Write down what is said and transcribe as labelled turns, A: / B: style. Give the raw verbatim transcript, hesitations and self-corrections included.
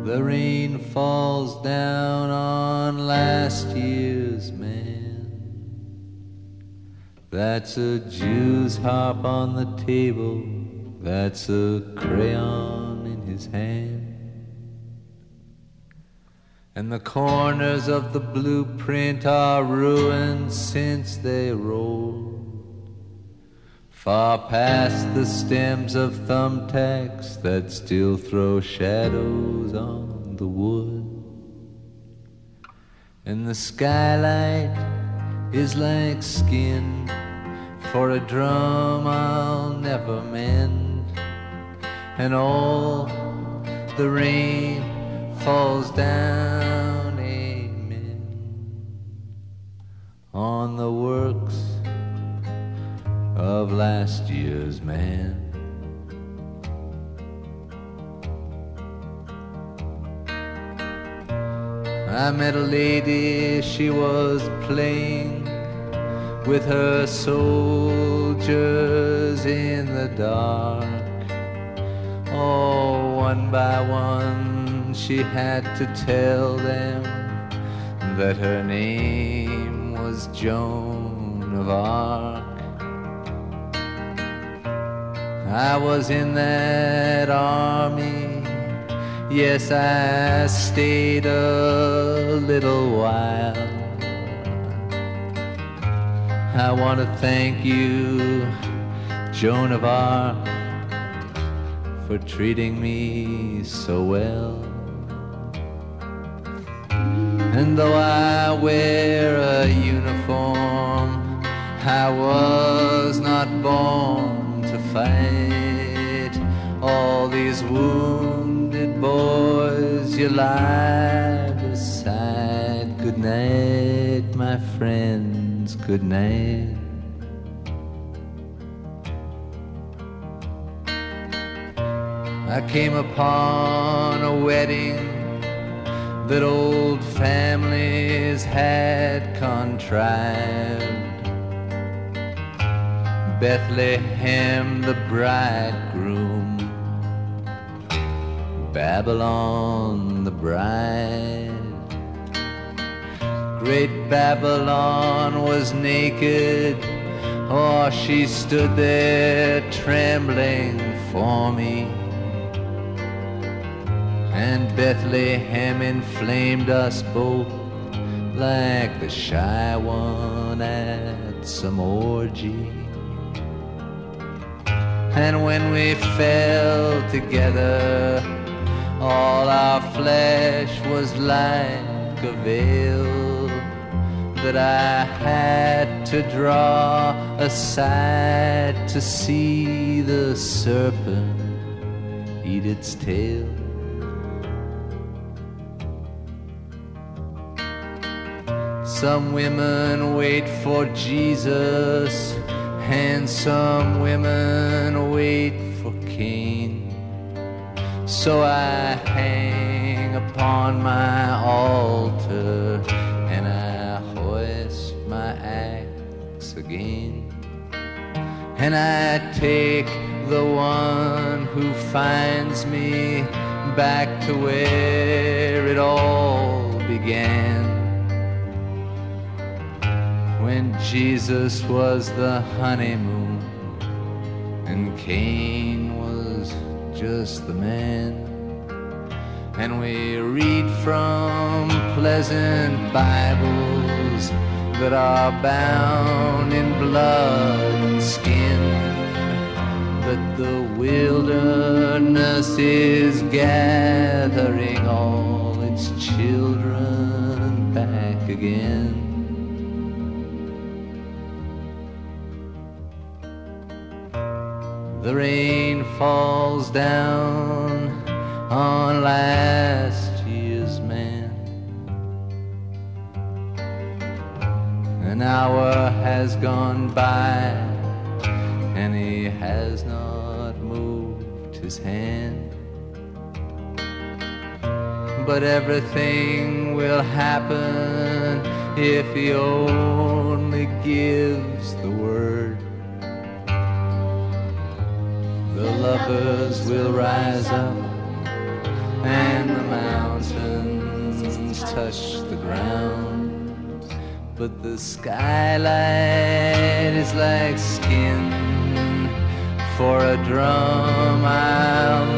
A: The rain falls down on last year's man. That's a Jew's harp on the table. That's a crayon in his hand. And the corners of the blueprint are ruined since they rolled far past the stems of thumbtacks that still throw shadows on the wood. And the skylight is like skin for a drum I'll never mend. And all the rain falls down, amen, on the works of last year's man. I met a lady, she was playing with her soldiers in the dark. Oh, one by one she had to tell them that her name was Joan of Arc. I was in that army, yes, I stayed a little while. I want to thank you, Joan of Arc, for treating me so well. And though I wear a uniform, I was not born to fight. All these wounded boys you lie beside. Good night, my friends, good night. I came upon a wedding that old families had contrived. Bethlehem the bridegroom, Babylon the bride. Great Babylon was naked, oh, she stood there trembling for me. And Bethlehem inflamed us both like the shy one at some orgy. And when we fell together, all our flesh was like a veil that I had to draw aside to see the serpent eat its tail. Some women wait for Jesus, and some women wait for Cain. So I hang upon my altar, and I hoist my axe again. And I take the one who finds me back to where it all began. When Jesus was the honeymoon and Cain was just the man. And we read from pleasant Bibles that are bound in blood and skin, that the wilderness is gathering all its children back again. The rain falls down on last year's man. An hour has gone by and he has not moved his hand. But everything will happen if he only gives the word. The lovers will rise up and the mountains touch the ground. But the skylight is like skin for a drum I'll